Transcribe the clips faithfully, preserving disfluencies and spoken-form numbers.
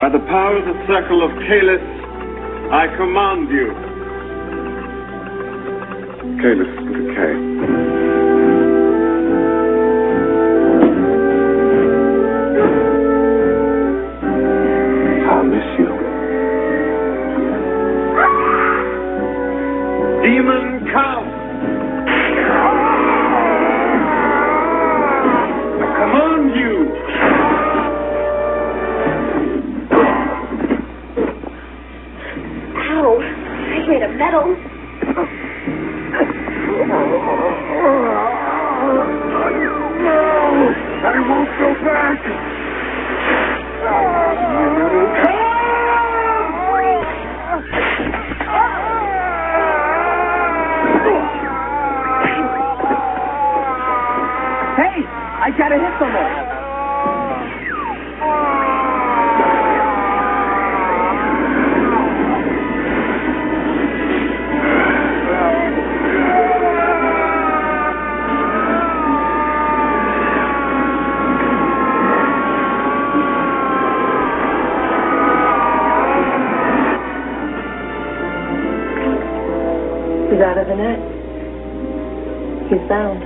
By the power of the circle of Kalis, I command you. Kalis with a K. I'll miss you. Demon come! I command you! Ow! I made of metal. I won't go back! Hey! I gotta hit someone! He's out of the net. He's bound.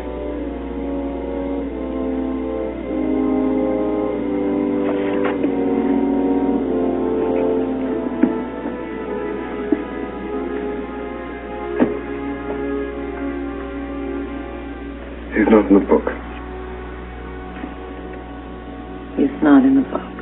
He's not in the book. He's not in the book.